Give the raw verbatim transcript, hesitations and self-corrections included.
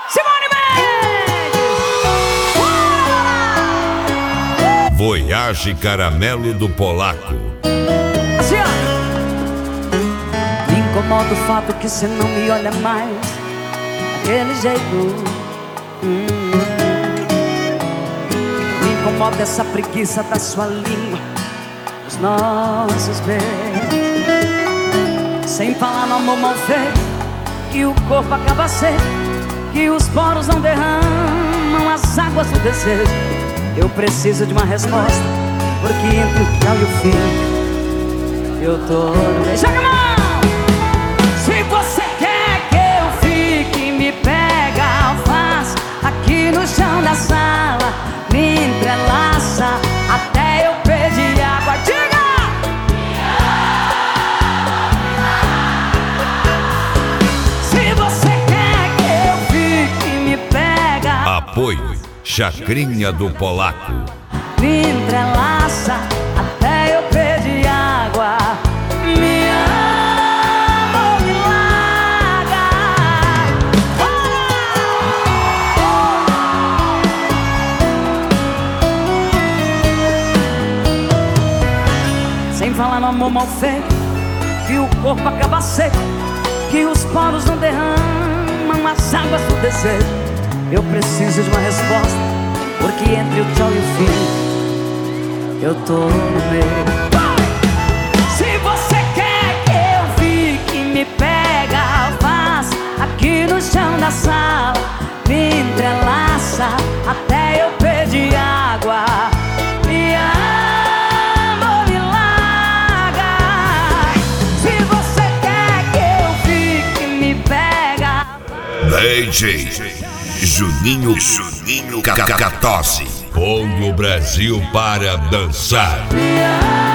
Simone Mendes! Voyage Caramelo do Polaco. Assim, ó. Me incomoda o fato que você não me olha mais daquele jeito. hum. Me incomoda essa preguiça da sua língua, os nossos beijos. Sem falar no amor mal feito, que o corpo acaba seco, que os poros não derramam as águas do desejo. Eu preciso de uma resposta, porque entre o tchau e o fim eu tô no meio. Joga a mão! Se você quer que eu fique, me pega, faz aqui no chão da sala, me entrelaça até eu pedir água. Diga! Se você quer que eu fique, me pega. Apoio Chacrinha do Polaco. Me entrelaça até eu pedir água. Me ama ou me larga. Sem falar no amor mal feito, que o corpo acaba seco, que os poros não derramam as águas do desejo. Eu preciso de uma resposta, porque entre o tchau e o fim eu tô no meio. Se você quer que eu fique, me pega, faz aqui no chão da sala, me entrelaça até eu pedir água. Me ama ou me larga. Se você quer que eu fique, me pega. D J Juninho Juninho Cacatose. Pondo o Brasil para dançar.